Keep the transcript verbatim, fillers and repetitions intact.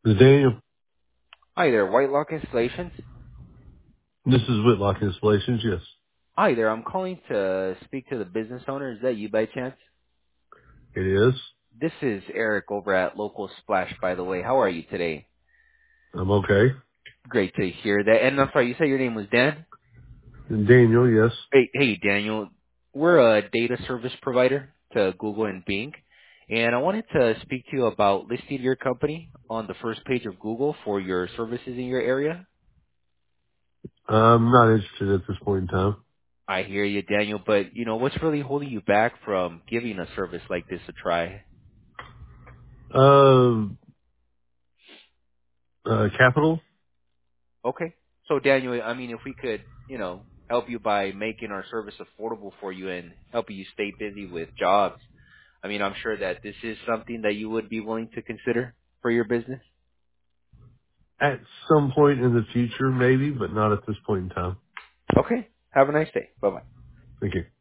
Daniel, Hi there, Whitelock Installations. this is Whitlock Installations. Yes, Hi there, I'm calling to speak to the business owner. Is that you by chance? it is. This is Eric over at Local Splash, by the way. How are you today? I'm okay. Great to hear that. And I'm sorry, you said your name was Dan? And Daniel, yes. Hey, hey, Daniel. We're a data service provider to Google and Bing. And I wanted to speak to you about listing your company on the first page of Google for your services in your area. I'm not interested at this point in time. I hear you, Daniel, but you know, what's really holding you back from giving a service like this a try? Uh, uh, Capital? Okay. So Daniel, I mean, if we could, you know, help you by making our service affordable for you and helping you stay busy with jobs, I mean, I'm sure that this is something that you would be willing to consider for your business. At some point in the future, maybe, but not at this point in time. Okay. Have a nice day. Bye bye. Thank you.